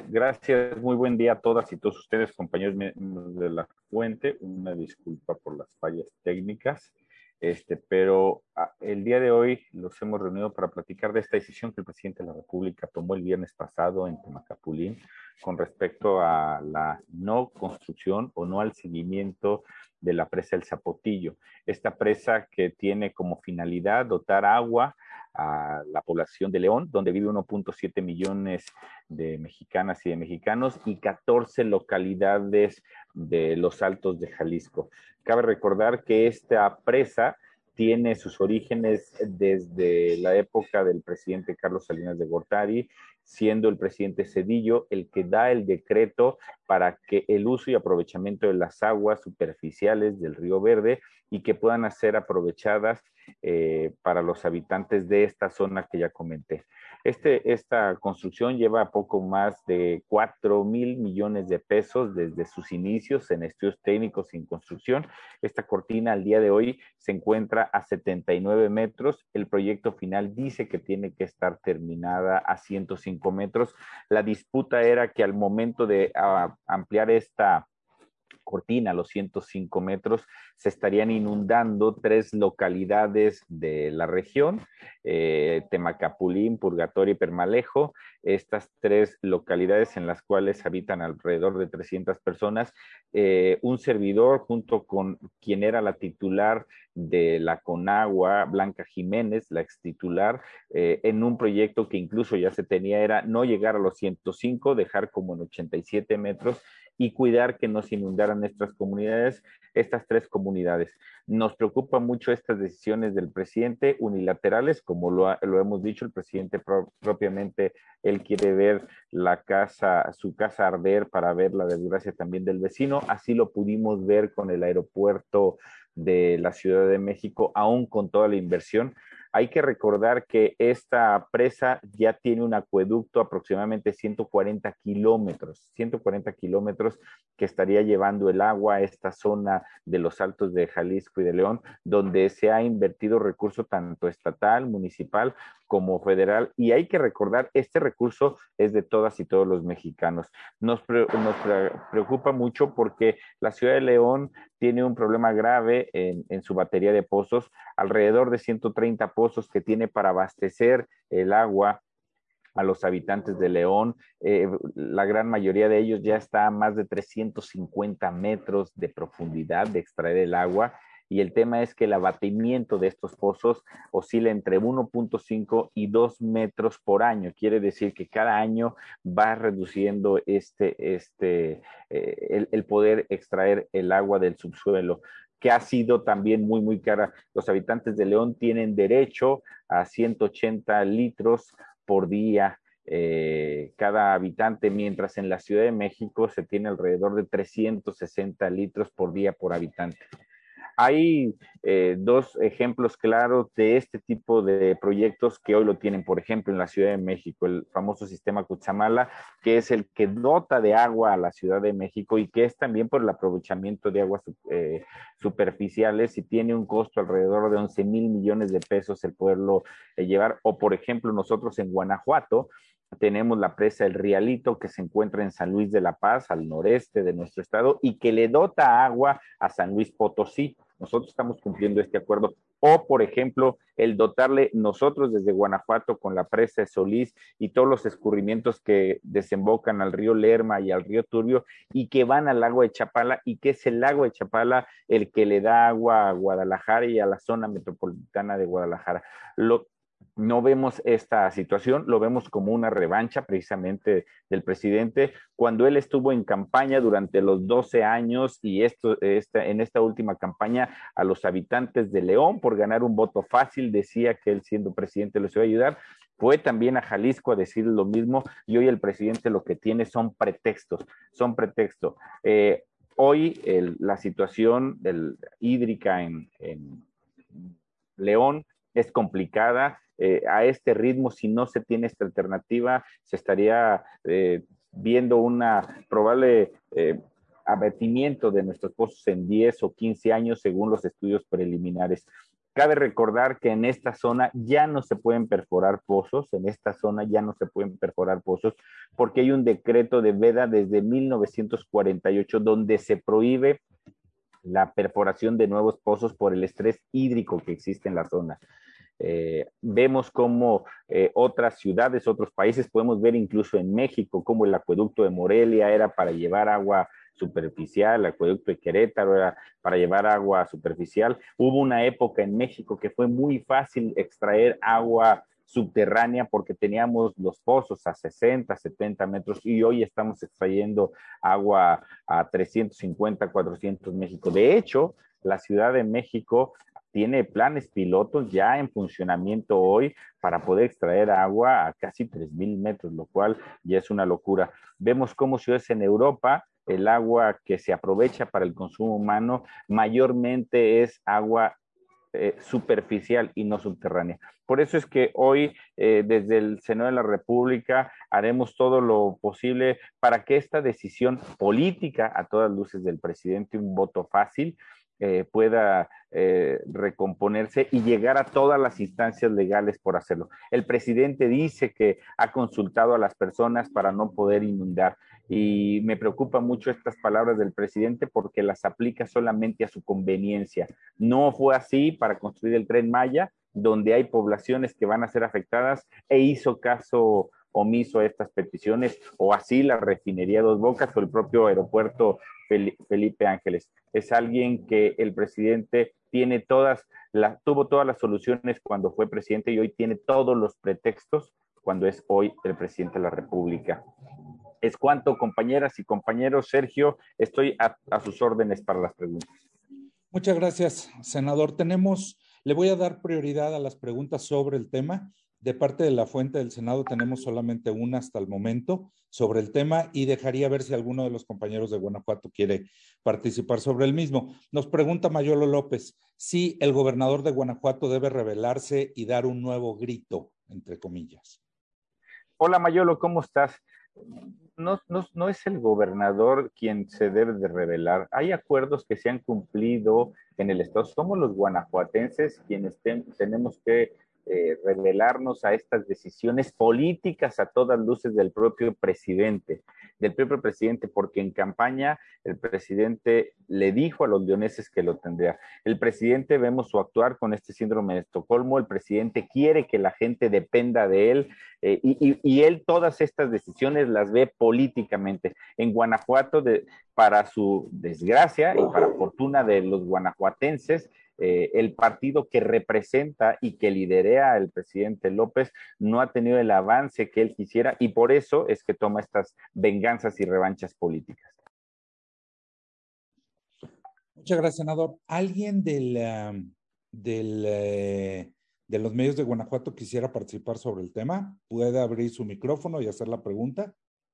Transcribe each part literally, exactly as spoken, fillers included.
Gracias, muy buen día a todas y todos ustedes, compañeros de la fuente. Una disculpa por las fallas técnicas, este, pero a, el día de hoy los hemos reunido para platicar de esta decisión que el presidente de la República tomó el viernes pasado en Temacapulín con respecto a la no construcción o no al seguimiento de la presa El Zapotillo. Esta presa que tiene como finalidad dotar agua a la población de León, donde vive uno punto siete millones de mexicanas y de mexicanos y catorce localidades de los Altos de Jalisco. Cabe recordar que esta presa tiene sus orígenes desde la época del presidente Carlos Salinas de Gortari, siendo el presidente Zedillo el que da el decreto para que el uso y aprovechamiento de las aguas superficiales del Río Verde y que puedan ser aprovechadas eh, para los habitantes de esta zona que ya comenté. Este, esta construcción lleva poco más de cuatro mil millones de pesos desde sus inicios en estudios técnicos y en construcción. Esta cortina al día de hoy se encuentra a setenta y nueve metros. El proyecto final dice que tiene que estar terminada a ciento cinco metros. La disputa era que al momento de uh, ampliar esta cortina, los ciento cinco metros, se estarían inundando tres localidades de la región, eh, Temacapulín, Purgatorio y Permalejo, estas tres localidades en las cuales habitan alrededor de trescientas personas. Eh, un servidor junto con quien era la titular de la Conagua, Blanca Jiménez, la ex titular, eh, en un proyecto que incluso ya se tenía, era no llegar a los ciento cinco, dejar como en ochenta y siete metros y cuidar que no se inundaran nuestras comunidades, estas tres comunidades. Nos preocupa mucho estas decisiones del presidente unilaterales, como lo, ha, lo hemos dicho, el presidente pro, propiamente, él quiere ver la casa, su casa arder para ver la desgracia también del vecino, así lo pudimos ver con el aeropuerto de la Ciudad de México, aún con toda la inversión. Hay que recordar que esta presa ya tiene un acueducto aproximadamente ciento cuarenta kilómetros, ciento cuarenta kilómetros que estaría llevando el agua a esta zona de los Altos de Jalisco y de León, donde se ha invertido recurso tanto estatal, municipal como federal. Y hay que recordar, este recurso es de todas y todos los mexicanos. Nos, pre nos pre preocupa mucho porque la ciudad de León tiene un problema grave en, en su batería de pozos, alrededor de ciento treinta pozos que tiene para abastecer el agua a los habitantes de León. Eh, la gran mayoría de ellos ya está a más de trescientos cincuenta metros de profundidad de extraer el agua. Y el tema es que el abatimiento de estos pozos oscila entre uno punto cinco y dos metros por año. Quiere decir que cada año va reduciendo este, este, eh, el, el poder extraer el agua del subsuelo, que ha sido también muy, muy cara. Los habitantes de León tienen derecho a ciento ochenta litros por día eh, cada habitante, mientras en la Ciudad de México se tiene alrededor de trescientos sesenta litros por día por habitante. Hay eh, dos ejemplos claros de este tipo de proyectos que hoy lo tienen, por ejemplo, en la Ciudad de México, el famoso sistema Cutzamala, que es el que dota de agua a la Ciudad de México y que es también por el aprovechamiento de aguas eh, superficiales y tiene un costo alrededor de once mil millones de pesos el poderlo eh, llevar. O, por ejemplo, nosotros en Guanajuato tenemos la presa El Rialito, que se encuentra en San Luis de la Paz, al noreste de nuestro estado, y que le dota agua a San Luis Potosí. Nosotros estamos cumpliendo este acuerdo. O, por ejemplo, el dotarle nosotros desde Guanajuato con la presa de Solís y todos los escurrimientos que desembocan al río Lerma y al río Turbio y que van al lago de Chapala, y que es el lago de Chapala el que le da agua a Guadalajara y a la zona metropolitana de Guadalajara. Lo No vemos esta situación, lo vemos como una revancha precisamente del presidente cuando él estuvo en campaña durante los doce años y esto, esta, en esta última campaña a los habitantes de León por ganar un voto fácil, decía que él siendo presidente los iba a ayudar. Fue también a Jalisco a decir lo mismo y hoy el presidente lo que tiene son pretextos, son pretextos. Eh, hoy el, la situación del, hídrica en, en León es complicada. Eh, a este ritmo, si no se tiene esta alternativa, se estaría eh, viendo una probable eh, abatimiento de nuestros pozos en diez o quince años, según los estudios preliminares. Cabe recordar que en esta zona ya no se pueden perforar pozos, en esta zona ya no se pueden perforar pozos porque hay un decreto de veda desde mil novecientos cuarenta y ocho donde se prohíbe la perforación de nuevos pozos por el estrés hídrico que existe en la zona. Eh, vemos cómo eh, otras ciudades, otros países, podemos ver incluso en México, como el acueducto de Morelia era para llevar agua superficial, el acueducto de Querétaro era para llevar agua superficial. Hubo una época en México que fue muy fácil extraer agua subterránea porque teníamos los pozos a sesenta, setenta metros y hoy estamos extrayendo agua a trescientos cincuenta, cuatrocientos México. De hecho, la Ciudad de México tiene planes pilotos ya en funcionamiento hoy para poder extraer agua a casi tres mil metros, lo cual ya es una locura. Vemos cómo ciudades en Europa, el agua que se aprovecha para el consumo humano mayormente es agua eh, superficial y no subterránea. Por eso es que hoy, eh, desde el Senado de la República, haremos todo lo posible para que esta decisión política, a todas luces del presidente, un voto fácil, eh, pueda eh, recomponerse y llegar a todas las instancias legales por hacerlo. El presidente dice que ha consultado a las personas para no poder inundar y me preocupa mucho estas palabras del presidente porque las aplica solamente a su conveniencia. No fue así para construir el Tren Maya, donde hay poblaciones que van a ser afectadas e hizo caso omiso a estas peticiones, o así la refinería Dos Bocas o el propio aeropuerto Felipe Ángeles. Es alguien que el presidente tiene todas, la, tuvo todas las soluciones cuando fue presidente y hoy tiene todos los pretextos cuando es hoy el presidente de la República. Es cuanto, compañeras y compañeros. Sergio, estoy a, a sus órdenes para las preguntas. Muchas gracias, senador. Tenemos, le voy a dar prioridad a las preguntas sobre el tema. De parte de la fuente del Senado tenemos solamente una hasta el momento sobre el tema y dejaría ver si alguno de los compañeros de Guanajuato quiere participar sobre el mismo. Nos pregunta Mayolo López si el gobernador de Guanajuato debe rebelarse y dar un nuevo grito, entre comillas. Hola Mayolo, ¿cómo estás? No, no, no es el gobernador quien se debe de revelar. Hay acuerdos que se han cumplido en el Estado. Somos los guanajuatenses quienes ten, tenemos que eh, revelarnos a estas decisiones políticas a todas luces del propio presidente, del propio presidente, porque en campaña el presidente le dijo a los leoneses que lo tendría. El presidente, vemos su actuar con este síndrome de Estocolmo, el presidente quiere que la gente dependa de él, eh, y, y, y él todas estas decisiones las ve políticamente. En Guanajuato, de, para su desgracia y para fortuna de los guanajuatenses, eh, el partido que representa y que liderea el presidente López no ha tenido el avance que él quisiera y por eso es que toma estas venganzas y revanchas políticas. Muchas gracias, senador. ¿Alguien del, um, del, eh, de los medios de Guanajuato quisiera participar sobre el tema? ¿Puede abrir su micrófono y hacer la pregunta?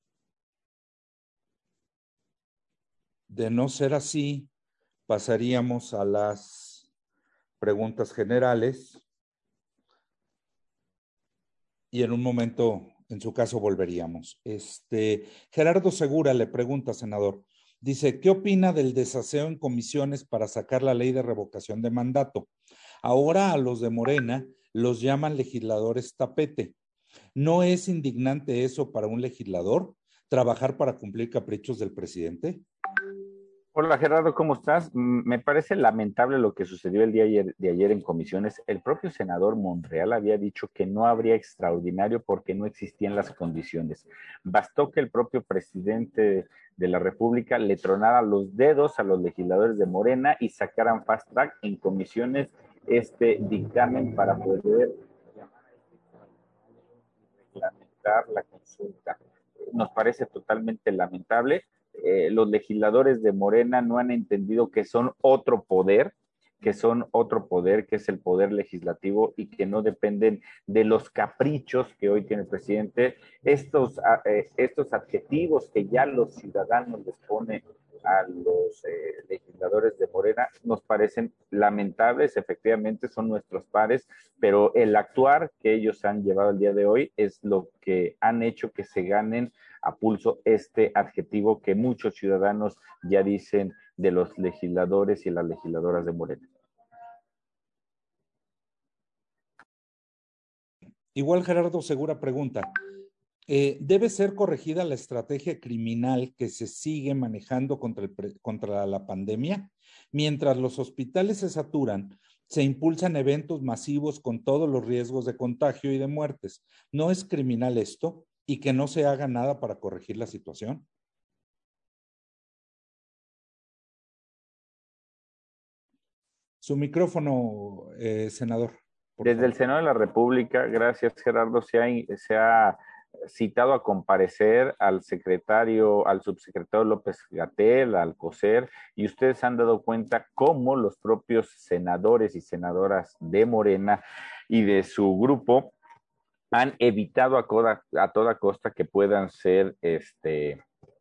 De no ser así, pasaríamos a las preguntas generales y en un momento, en su caso, volveríamos. Este, Gerardo Segura le pregunta, senador, dice, ¿qué opina del desaseo en comisiones para sacar la ley de revocación de mandato? Ahora a los de Morena los llaman legisladores tapete. ¿No es indignante eso para un legislador? ¿Trabajar para cumplir caprichos del presidente? Hola Gerardo, ¿cómo estás? Me parece lamentable lo que sucedió el día de ayer, de ayer en comisiones. El propio senador Monreal había dicho que no habría extraordinario porque no existían las condiciones. Bastó que el propio presidente de la República le tronara los dedos a los legisladores de Morena y sacaran fast track en comisiones este dictamen para poder reglamentar la consulta. Nos parece totalmente lamentable. Eh, los legisladores de Morena no han entendido que son otro poder, que son otro poder, que es el poder legislativo y que no dependen de los caprichos que hoy tiene el presidente. Estos, eh, estos adjetivos que ya los ciudadanos les ponen a los eh, legisladores de Morena nos parecen lamentables, efectivamente son nuestros pares, pero el actuar que ellos han llevado el día de hoy es lo que han hecho que se ganen a pulso este adjetivo que muchos ciudadanos ya dicen de los legisladores y las legisladoras de Morena. Igual Gerardo Segura pregunta, eh, ¿debe ser corregida la estrategia criminal que se sigue manejando contra, el, contra la pandemia? Mientras los hospitales se saturan, se impulsan eventos masivos con todos los riesgos de contagio y de muertes. ¿No es criminal esto y que no se haga nada para corregir la situación? Su micrófono, eh, senador, por Desde favor. el Senado de la República, gracias Gerardo, se ha, se ha citado a comparecer al secretario, al subsecretario López-Gatell, al COSER, y ustedes han dado cuenta cómo los propios senadores y senadoras de Morena y de su grupo han evitado a, coda, a toda costa que puedan ser este,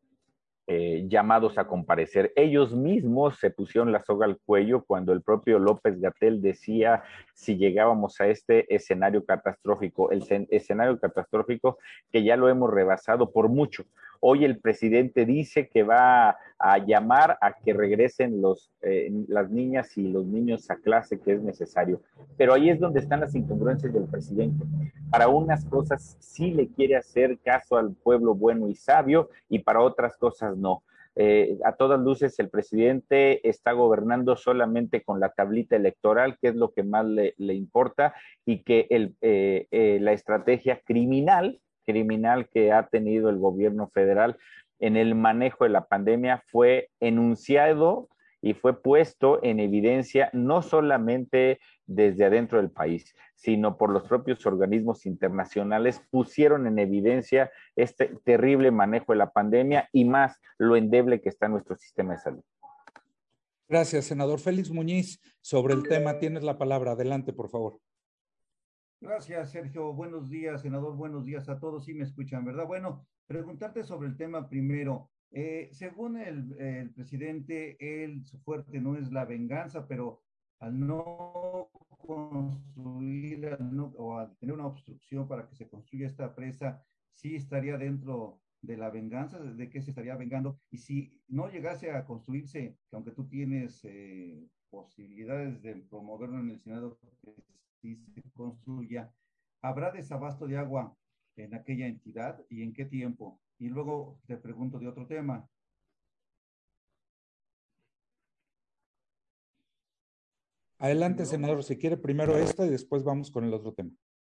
eh, llamados a comparecer. Ellos mismos se pusieron la soga al cuello cuando el propio López-Gatell decía si llegábamos a este escenario catastrófico, el escenario catastrófico que ya lo hemos rebasado por mucho. Hoy el presidente dice que va a llamar a que regresen los, eh, las niñas y los niños a clase, que es necesario. Pero ahí es donde están las incongruencias del presidente. Para unas cosas sí le quiere hacer caso al pueblo bueno y sabio, y para otras cosas no. Eh, a todas luces el presidente está gobernando solamente con la tablita electoral, que es lo que más le, le importa, y que el, eh, eh, la estrategia criminal criminal que ha tenido el gobierno federal en el manejo de la pandemia fue enunciado y fue puesto en evidencia no solamente desde adentro del país, sino por los propios organismos internacionales, pusieron en evidencia este terrible manejo de la pandemia y más lo endeble que está nuestro sistema de salud. Gracias, senador Félix Muñiz. Sobre el tema, tienes la palabra. Adelante, por favor. Gracias, Sergio. Buenos días, senador. Buenos días a todos. Sí me escuchan, ¿verdad? Bueno, preguntarte sobre el tema primero. Eh, según el, el presidente, él, su fuerte no es la venganza, pero al no construir al no, o al tener una obstrucción para que se construya esta presa, sí estaría dentro de la venganza, de qué se estaría vengando. Y si no llegase a construirse, que aunque tú tienes eh, posibilidades de promoverlo en el Senado, que sí se construya, ¿habrá desabasto de agua en aquella entidad y en qué tiempo? Y luego te pregunto de otro tema. Adelante, senador, si quiere primero esta y después vamos con el otro tema.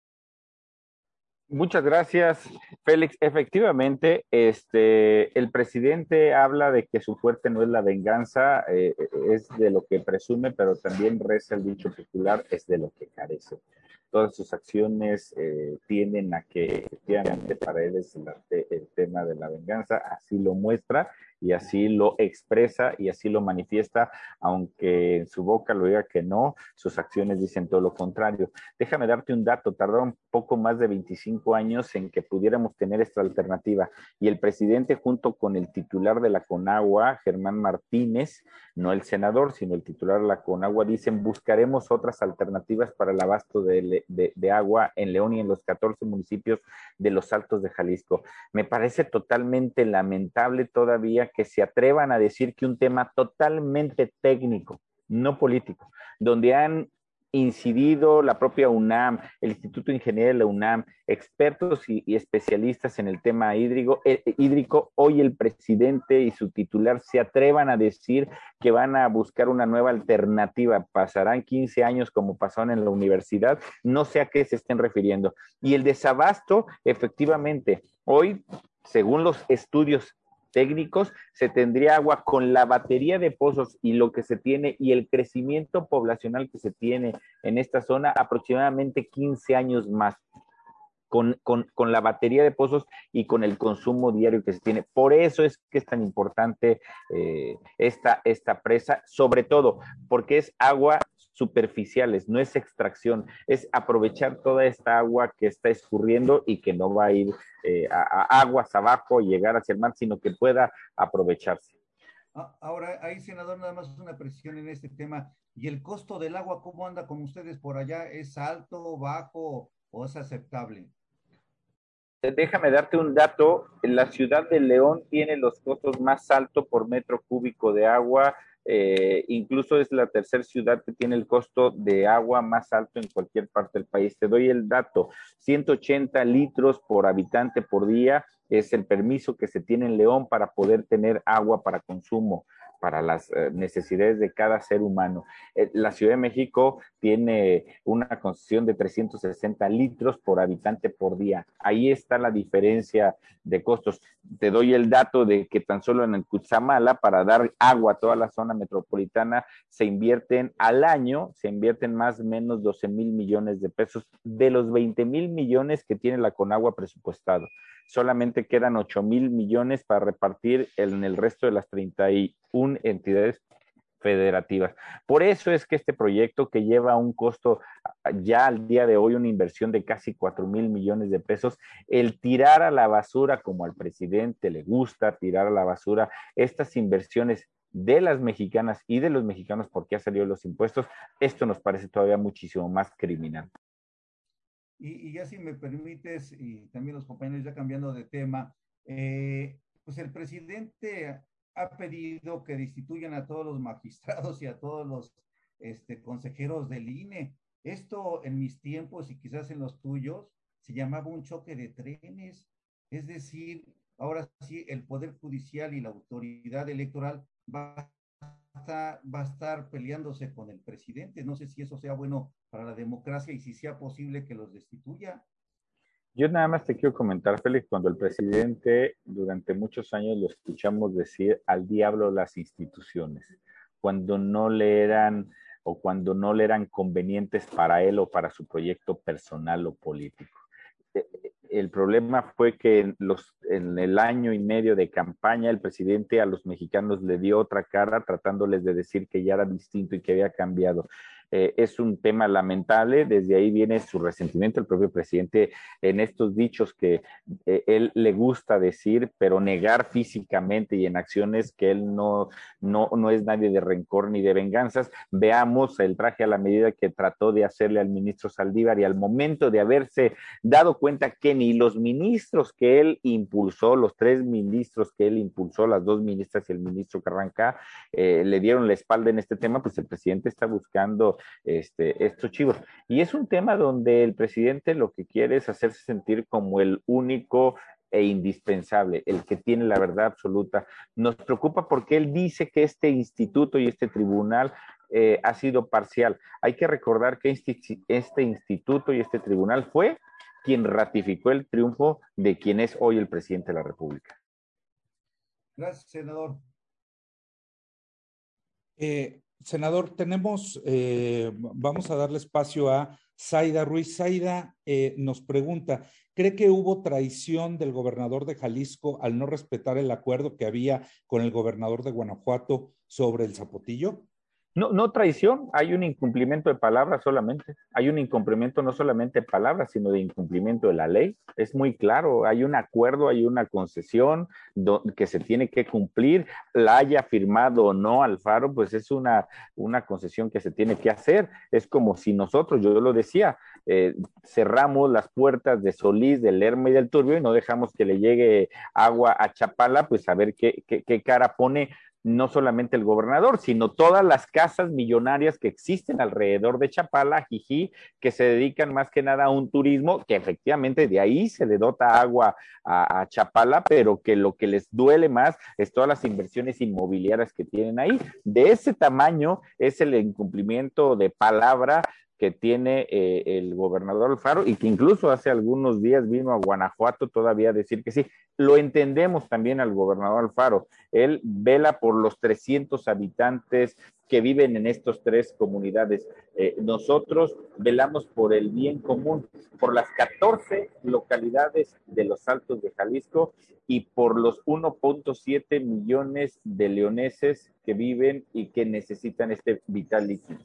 Muchas gracias, Félix. Efectivamente, este, el presidente habla de que su fuerte no es la venganza, eh, es de lo que presume, pero también reza el dicho popular, es de lo que carece. Todas sus acciones eh, tienden a que efectivamente para él es el, el tema de la venganza, así lo muestra y así lo expresa y así lo manifiesta, aunque en su boca lo diga que no, sus acciones dicen todo lo contrario. Déjame darte un dato, tardaron poco más de veinticinco años en que pudiéramos tener esta alternativa y el presidente junto con el titular de la CONAGUA, Germán Martínez, no el senador, sino el titular de la CONAGUA, dicen buscaremos otras alternativas para el abasto de, de, de agua en León y en los catorce municipios de los Altos de Jalisco. Me parece totalmente lamentable todavía que se atrevan a decir que un tema totalmente técnico, no político, donde han incidido la propia UNAM, el Instituto de Ingeniería de la UNAM, expertos y, y especialistas en el tema hídrico, eh, hídrico, hoy el presidente y su titular se atrevan a decir que van a buscar una nueva alternativa. Pasarán quince años como pasaron en la universidad, no sé a qué se estén refiriendo. Y el desabasto, efectivamente, hoy, según los estudios técnicos, se tendría agua con la batería de pozos y lo que se tiene y el crecimiento poblacional que se tiene en esta zona aproximadamente quince años más. Con, con, con la batería de pozos y con el consumo diario que se tiene. Por eso es que es tan importante eh, esta, esta presa, sobre todo porque es agua superficiales, no es extracción, es aprovechar toda esta agua que está escurriendo y que no va a ir eh, a, a aguas abajo y llegar hacia el mar, sino que pueda aprovecharse. Ahora, ahí, senador, nada más una precisión en este tema. ¿Y el costo del agua, cómo anda con ustedes por allá? ¿Es alto, bajo o es aceptable? Déjame darte un dato. La ciudad de León tiene los costos más altos por metro cúbico de agua. Eh, incluso es la tercera ciudad que tiene el costo de agua más alto en cualquier parte del país. Te doy el dato: ciento ochenta litros por habitante por día es el permiso que se tiene en León para poder tener agua para consumo, para las eh, necesidades de cada ser humano. Eh, la Ciudad de México tiene una concesión de trescientos sesenta litros por habitante por día. Ahí está la diferencia de costos. Te doy el dato de que tan solo en el Cutzamala, para dar agua a toda la zona metropolitana, se invierten al año, se invierten más o menos doce mil millones de pesos de los veinte mil millones que tiene la Conagua presupuestado. Solamente quedan ocho mil millones para repartir en el resto de las treinta y una entidades federativas. Por eso es que este proyecto, que lleva un costo ya al día de hoy, una inversión de casi cuatro mil millones de pesos, el tirar a la basura, como al presidente le gusta tirar a la basura estas inversiones de las mexicanas y de los mexicanos porque ha salido los impuestos, esto nos parece todavía muchísimo más criminal. Y, y ya si me permites, y también los compañeros ya cambiando de tema, eh, pues el presidente ha pedido que destituyan a todos los magistrados y a todos los este, consejeros del I N E. Esto en mis tiempos y quizás en los tuyos se llamaba un choque de trenes. Es decir, ahora sí el Poder Judicial y la autoridad electoral va a estar, va a estar peleándose con el presidente. No sé si eso sea bueno para la democracia y si sea posible que los destituya. Yo nada más te quiero comentar, Félix, cuando el presidente durante muchos años lo escuchamos decir al diablo las instituciones, cuando no le eran o cuando no le eran convenientes para él o para su proyecto personal o político. El problema fue que en, los, en el año y medio de campaña el presidente a los mexicanos le dio otra cara, tratándoles de decir que ya era distinto y que había cambiado. Eh, es un tema lamentable, desde ahí viene su resentimiento el propio presidente en estos dichos que eh, él le gusta decir, pero negar físicamente y en acciones que él no, no, no es nadie de rencor ni de venganzas. Veamos el traje a la medida que trató de hacerle al ministro Saldívar, y al momento de haberse dado cuenta que ni los ministros que él impulsó, los tres ministros que él impulsó, las dos ministras y el ministro Carranca, eh, le dieron la espalda en este tema, pues el presidente está buscando este, estos chivos. Y es un tema donde el presidente lo que quiere es hacerse sentir como el único e indispensable, el que tiene la verdad absoluta. Nos preocupa porque él dice que este instituto y este tribunal eh, ha sido parcial. Hay que recordar que este, este instituto y este tribunal fue quien ratificó el triunfo de quien es hoy el presidente de la República. Gracias, senador. Eh, senador, tenemos, eh, vamos a darle espacio a Zaida Ruiz. Zaida eh, nos pregunta, ¿cree que hubo traición del gobernador de Jalisco al no respetar el acuerdo que había con el gobernador de Guanajuato sobre el Zapotillo? No, no traición, hay un incumplimiento de palabras solamente. Hay un incumplimiento no solamente de palabras, sino de incumplimiento de la ley. Es muy claro, hay un acuerdo, hay una concesión do, que se tiene que cumplir, la haya firmado o no Alfaro, pues es una, una concesión que se tiene que hacer. Es como si nosotros, yo lo decía, eh, cerramos las puertas de Solís, del Lerma y del Turbio y no dejamos que le llegue agua a Chapala, pues a ver qué, qué, qué cara pone no solamente el gobernador, sino todas las casas millonarias que existen alrededor de Chapala, Jijí, que se dedican más que nada a un turismo, que efectivamente de ahí se le dota agua a, a Chapala, pero que lo que les duele más es todas las inversiones inmobiliarias que tienen ahí. De ese tamaño es el incumplimiento de palabra que tiene eh, el gobernador Alfaro, y que incluso hace algunos días vino a Guanajuato todavía a decir que sí. Lo entendemos también al gobernador Alfaro. Él vela por los trescientos habitantes que viven en estas tres comunidades. Eh, nosotros velamos por el bien común, por las catorce localidades de los Altos de Jalisco y por los uno punto siete millones de leoneses que viven y que necesitan este vital líquido.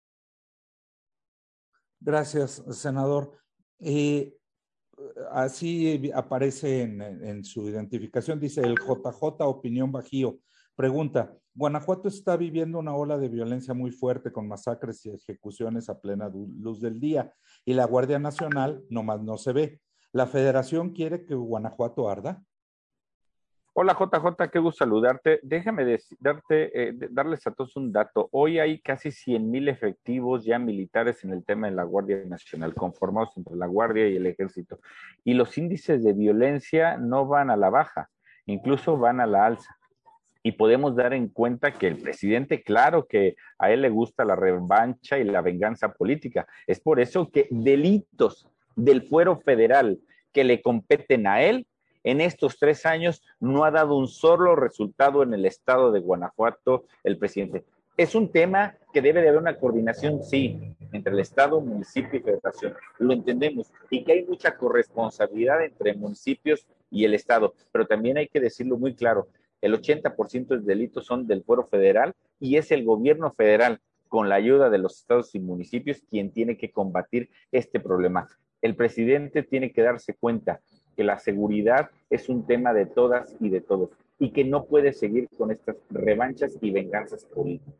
Gracias, senador. Eh, así aparece en, en su identificación, dice el J J Opinión Bajío. Pregunta, Guanajuato está viviendo una ola de violencia muy fuerte con masacres y ejecuciones a plena luz del día y la Guardia Nacional nomás no se ve. ¿La federación quiere que Guanajuato arda? Hola J J, qué gusto saludarte. Déjame dec- darte, eh, de- darles a todos un dato. Hoy hay casi cien mil efectivos ya militares en el tema de la Guardia Nacional, conformados entre la Guardia y el Ejército. Y los índices de violencia no van a la baja, incluso van a la alza. Y podemos dar en cuenta que el presidente, claro que a él le gusta la revancha y la venganza política. Es por eso que delitos del fuero federal que le competen a él en estos tres años no ha dado un solo resultado en el estado de Guanajuato el presidente. Es un tema que debe de haber una coordinación, sí, entre el estado, municipio y federación. Lo entendemos. Y que hay mucha corresponsabilidad entre municipios y el estado. Pero también hay que decirlo muy claro, el ochenta por ciento de delitos son del fuero federal y es el gobierno federal, con la ayuda de los estados y municipios, quien tiene que combatir este problema. El presidente tiene que darse cuenta que la seguridad es un tema de todas y de todos y que no puede seguir con estas revanchas y venganzas políticas.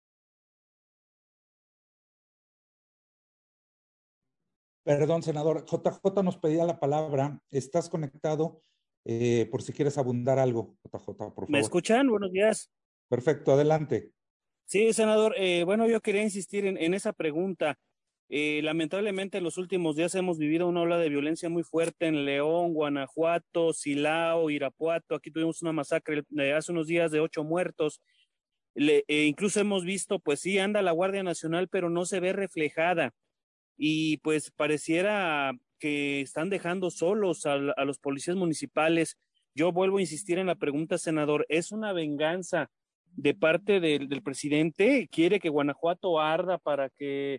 Perdón, senador. J J nos pedía la palabra. Estás conectado eh, por si quieres abundar algo, J J, por ¿Me favor. escuchan? Buenos días. Perfecto, adelante. Sí, senador. Eh, bueno, yo quería insistir en, en esa pregunta. Eh, lamentablemente, en los últimos días hemos vivido una ola de violencia muy fuerte en León, Guanajuato, Silao, Irapuato. Aquí tuvimos una masacre eh, hace unos días de ocho muertos. Le, eh, incluso hemos visto, pues sí, anda la Guardia Nacional, pero no se ve reflejada. Y pues pareciera que están dejando solos a, a los policías municipales. Yo vuelvo a insistir en la pregunta, senador. ¿Es una venganza de parte del, del presidente? ¿Quiere que Guanajuato arda para que,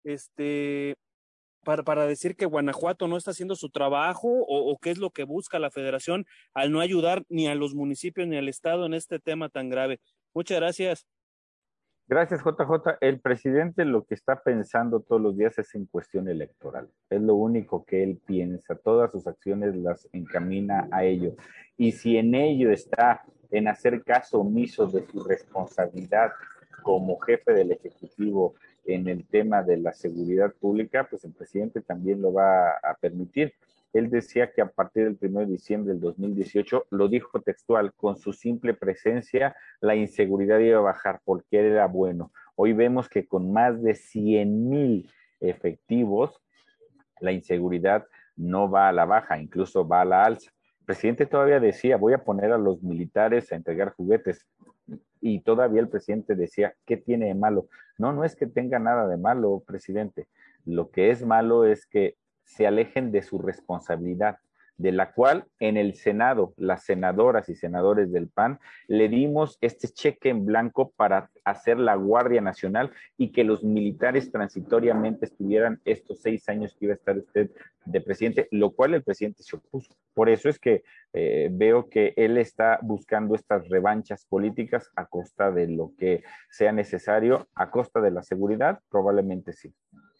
este, para, para decir que Guanajuato no está haciendo su trabajo? ¿O, o qué es lo que busca la federación al no ayudar ni a los municipios ni al estado en este tema tan grave? Muchas gracias. Gracias, J J. El presidente lo que está pensando todos los días es en cuestión electoral. Es lo único que él piensa. Todas sus acciones las encamina a ello. Y si en ello está en hacer caso omiso de su responsabilidad como jefe del Ejecutivo en el tema de la seguridad pública, pues el presidente también lo va a permitir. Él decía que a partir del primero de diciembre del dos mil dieciocho, lo dijo textual, con su simple presencia la inseguridad iba a bajar porque él era bueno. Hoy vemos que con más de cien mil efectivos, la inseguridad no va a la baja, incluso va a la alza. El presidente todavía decía, voy a poner a los militares a entregar juguetes. Y todavía el presidente decía, ¿qué tiene de malo? No, no es que tenga nada de malo, presidente. Lo que es malo es que se alejen de su responsabilidad, de la cual en el Senado, las senadoras y senadores del P A N, le dimos este cheque en blanco para hacer la Guardia Nacional y que los militares transitoriamente estuvieran estos seis años que iba a estar usted de presidente, lo cual el presidente se opuso. Por eso es que eh, veo que él está buscando estas revanchas políticas a costa de lo que sea necesario, a costa de la seguridad, probablemente sí.